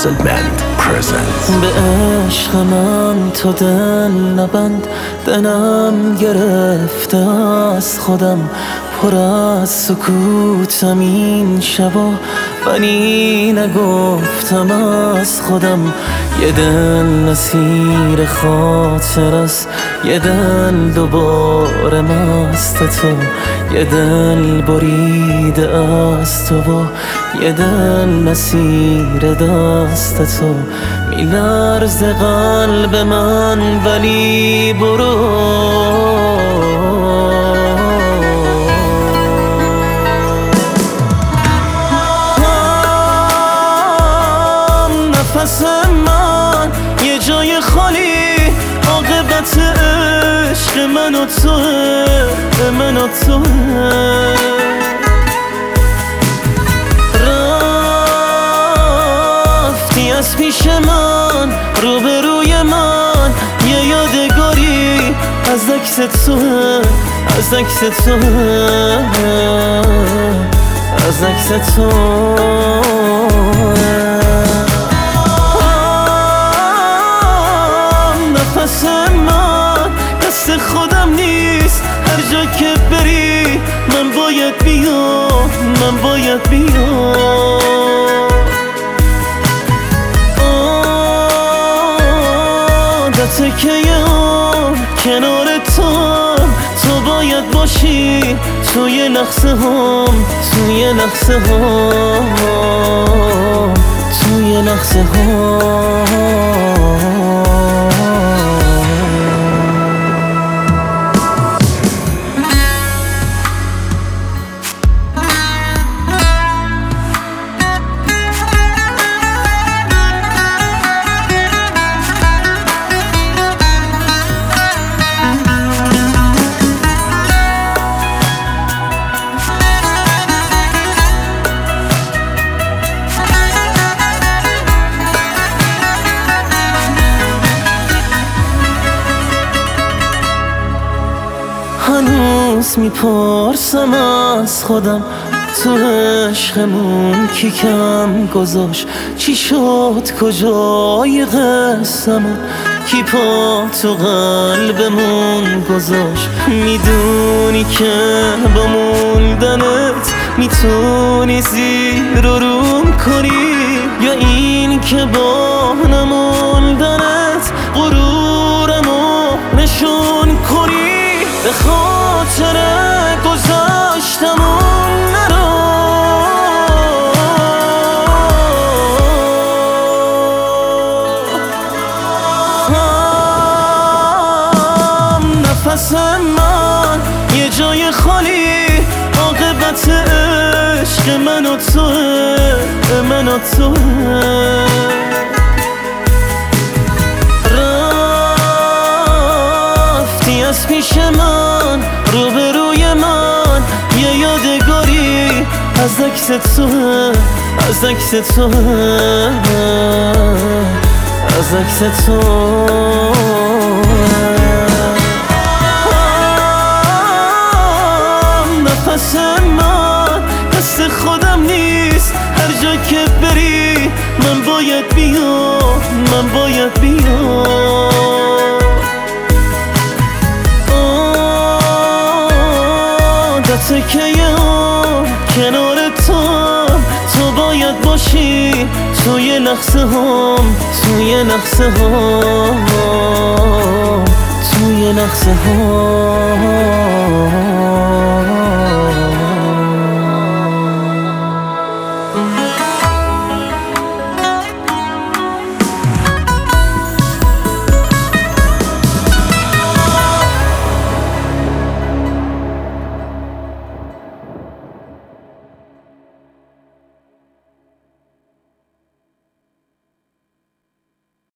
Puzzle Band presents. به عشق من تو دل نبند، دلم گرفته از خودم، پر از سکوتم این شبا، ولی نگفتم از خودم. یه دل نسیر خاطر است، یه دل دوباره مست تو، یه دل بریده از تو و یه دل نسیر دست تو. میلرزه قلب من ولی برو، نفس من یه جای خالی، عاقبت عشق من و توه، من و توه. رفتی از پیش من، روبروی من، یه یادگاری از عکس توه، از عکس توه، از عکس توه. نفس من دست خودم نیست، هر جا که بری من باید بیام، من باید بیام. عادته که یار کنار تو باید باشی، توی لحظه هم، توی لحظه هم، توی لحظه هم. هنوز میپرسم از خودم، تو عشقمون کی کم گذاشت؟ چی شد کجای قسمون؟ کی پا تو قلبمون گذاشت؟ میدونی که با موندنت میتونی زیر و روم کنی، یا این که با نموندنت غرورمو نشون کنی؟ به خاطر گذاشتمون نرو، نفس من یه جای خالی، عاقبت عشق من و توه، من و توه. رفتی از پیش من، روبروی من، یه یادگاری از عکس توه، از عکس توه، از عکس توه. نفس من دست خودم نیست، هر جا که بری من باید بیام، من باید بیام. عادته که یار کنار تو باید باشی، توی لحظه هم، توی لحظه هم، توی لحظه هم.